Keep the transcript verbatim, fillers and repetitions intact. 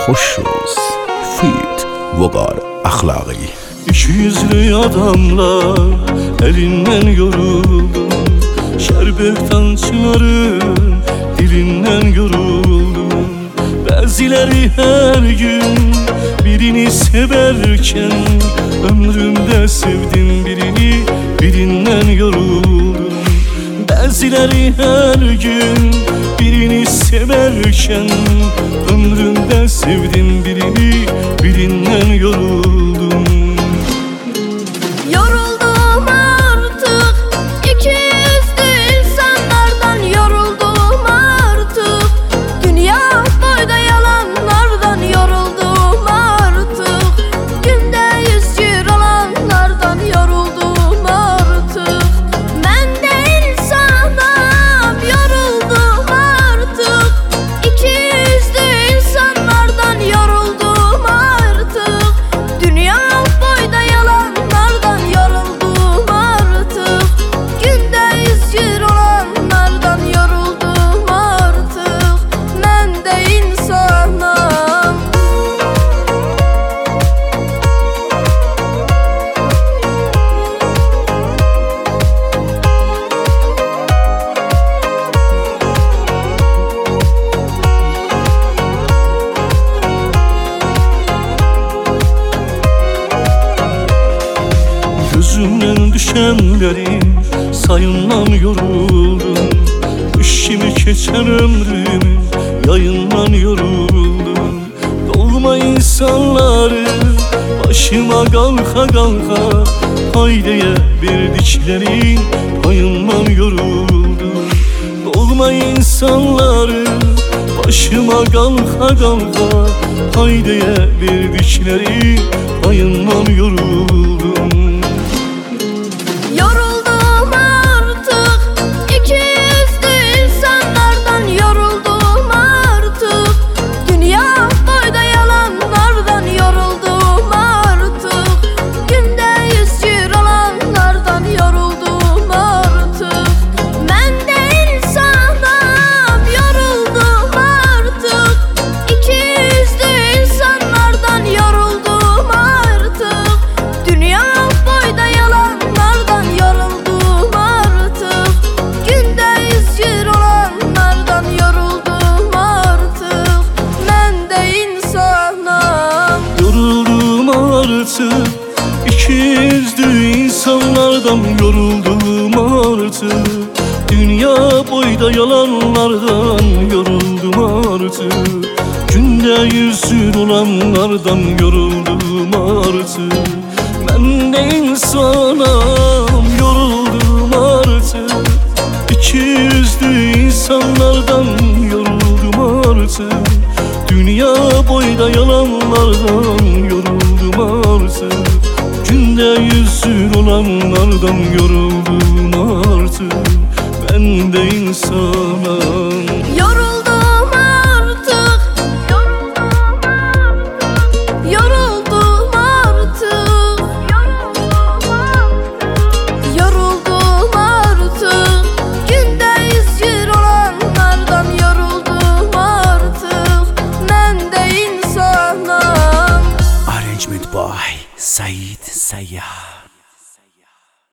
خوشروز فیت وقار اخلاقی. İki yüzlü adamlar elinden yoruldum, şerbet tamçıların dilinden yoruldum. Bazıları her gün birini severken ömrümde sevdim birini, birinden yoruldum. Bazıları her gün birini severken ömrümde sevdim birini, birinden yoruldum. Yoruldum artık iki yüzlü insanlardan, yoruldum artık dünya boyda yalanlardan, yoruldum artık günde yüz yıl olanlardan, yoruldum artık. Ben de insanım, yoruldum artık iki yüzlü insanlardan, yoruldum artık dünya boyda yalanlardan, yoruldum artık günde yüz yıl olanlardan, yoruldum artık. Ben de insanım. Gözümden düşenleri sayınlan yoruldum. Üşümü geçen ömrümü yayından yoruldum. Dolma insanları başıma kalka kalka haydeye verdiklerin payından yoruldum. Dolma insanları başıma kalka kalka haydeye verdikleri payından yoruldum. Yoruldum artık iki yüzlü insanlardan, yoruldum artık dünya boyda yalanlardan, yoruldum artık günde yüz yıl olanlardan, yoruldum artık. Ben de insanım, yoruldum artık iki yüzlü insanlardan, yoruldum artık dünya boyda yalanlardan, yoruldum artık günde yüz yıl olanlardan, yoruldum artık. Ben de insanım. Yoruldum artık iki yüzlü insanlardan, yoruldum artık dünya boyda yalanlardan, yoruldum artık günde yüz yıl olanlardan, yoruldum artık. Ben de insanım, yoruldum artık iki yüzlü insanlardan, yoruldum artık dünya boyda yalanlardan, yoruldum artık günde yüz yıl olanlardan, yoruldum artık. Ben de insanım.